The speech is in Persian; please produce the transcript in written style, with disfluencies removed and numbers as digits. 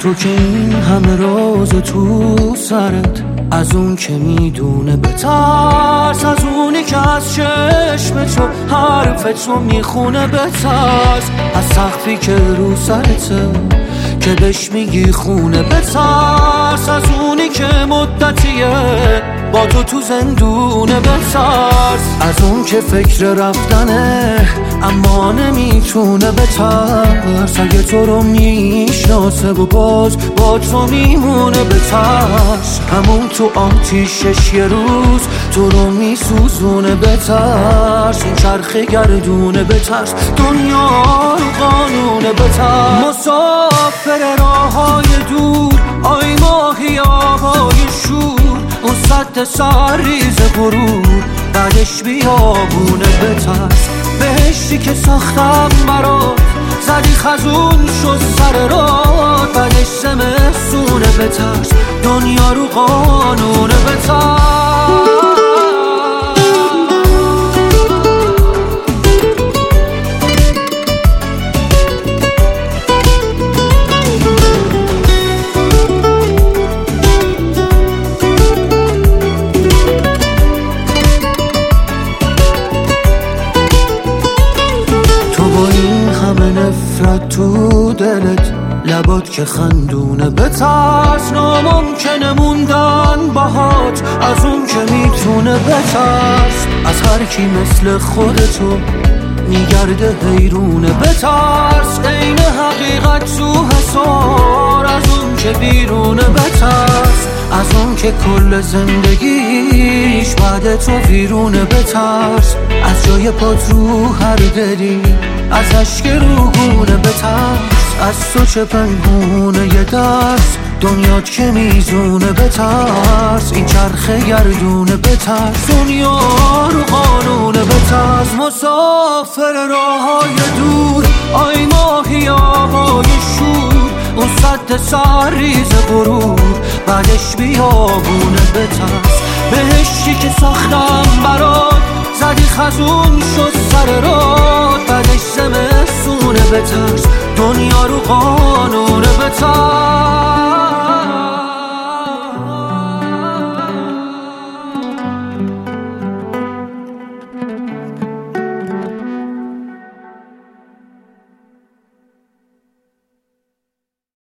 تو که این همه راز تو سرت، از اون که میدونه بترس، از اونی که از چشم تو حرف تو میخونه بترس، از سقفی که رو سرته که بهش میگی خونه بترس، از اونی که مدتیه با تو زندونه بترس، از اون که فکر رفتنه اما نمیتونه بترس، اگه تو رو میشناسه و باز با تو میمونه بترس، همون تو آتیشش یه روز تو رو میسوزونه بترس، این چرخ گردونه بترس، دنیا رو قانونه بترس، مسافر راههای دور آی ماهی آهای شور، اون سد سرریز غرور بعدش بیابونه بترس، بهشتی که ساختم برات زدی خزون شد سر راه، بعدش زمستونه بترس، دنیا رو قانونه بترس. نفرت تو دلت لبات که خندونه بترس، ناممکنه موندن باهات از اون که میتونه بترس، از هر کی مثل خودتو میگرده حیرونه بترس، عین حقیقت تو حسار از اون که بیرونه بترس، از اون که کل زندگیش بعد تو ویرونه بترس، از جای پات رو هر دلی از اشک روگونه بترس، از تو چه پنهونه یه درس دنیات که میزونه بترس، این چرخ گردونه بترس، دنیا رو قانونه بترس، مسافر راههای دور آی ماهی آهای شور، اون سد سرریز غرور بعدش بیابونه بترس، بهشتی که ساختم برات زدی خزون شد